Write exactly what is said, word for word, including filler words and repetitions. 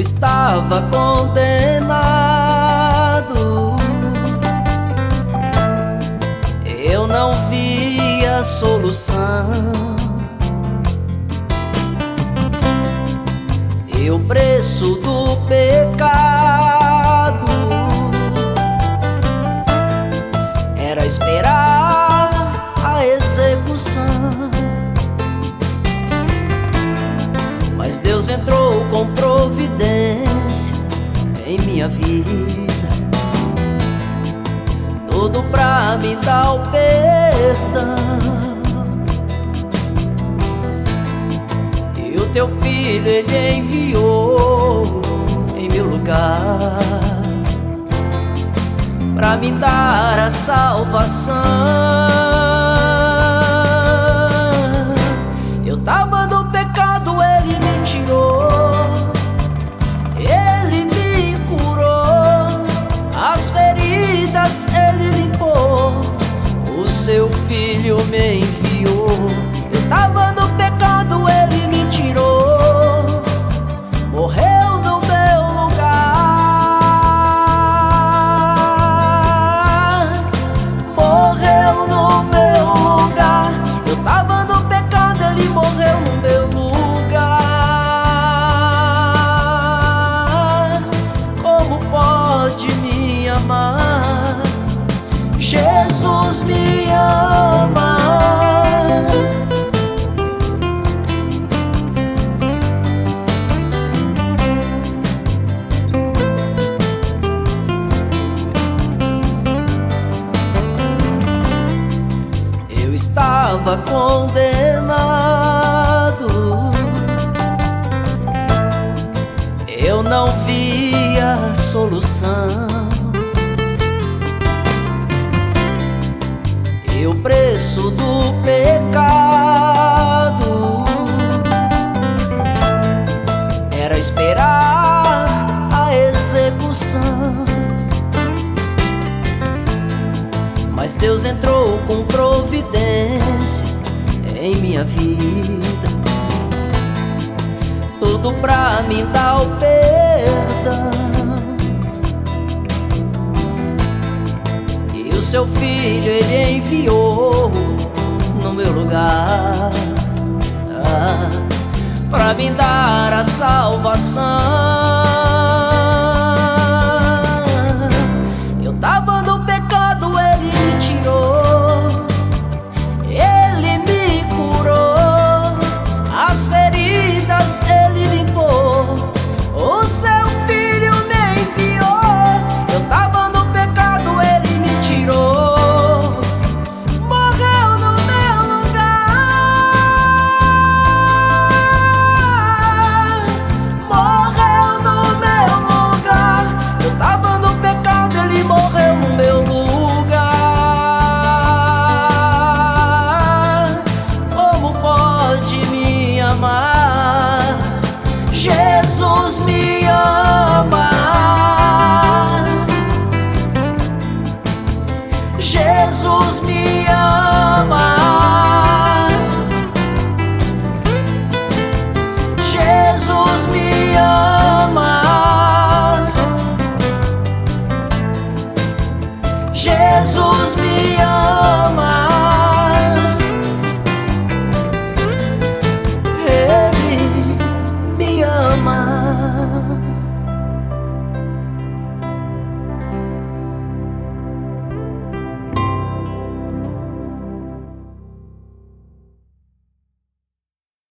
estava condenado, eu não via solução. E o preço do pecado era esperar a execução. Mas Deus entrou com providência em minha vida, tudo pra me dar o perdão. E o teu filho ele enviou em meu lugar, pra me dar a salvação. Eu tava no pecado, ele me tirou, ele me curou, as feridas ele limpou, o seu filho me enviou. Eu tava no pecado, ele me tirou, morreu no meu lugar, morreu no meu lugar. Eu tava no pecado, ele morreu no meu lugar. Como pode me amar? Jesus me ama. Eu estava condenado, eu não via solução. E o preço do pecado era esperar a execução. Mas Deus entrou com providência em minha vida, tudo pra me dar o perdão. E o seu filho ele enviou no meu lugar, ah, pra me dar a salvação. Eu tava no pecado, ele me tirou, ele me curou, as feridas ele limpou, o seu filho me enviou. Eu tava no pecado, ele me tirou, morreu no meu lugar, morreu no meu lugar. Eu tava no pecado, ele morreu no meu lugar. Como pode me amar? Jesus me ama. Jesus me ama. Jesus me ama. Jesus me ama.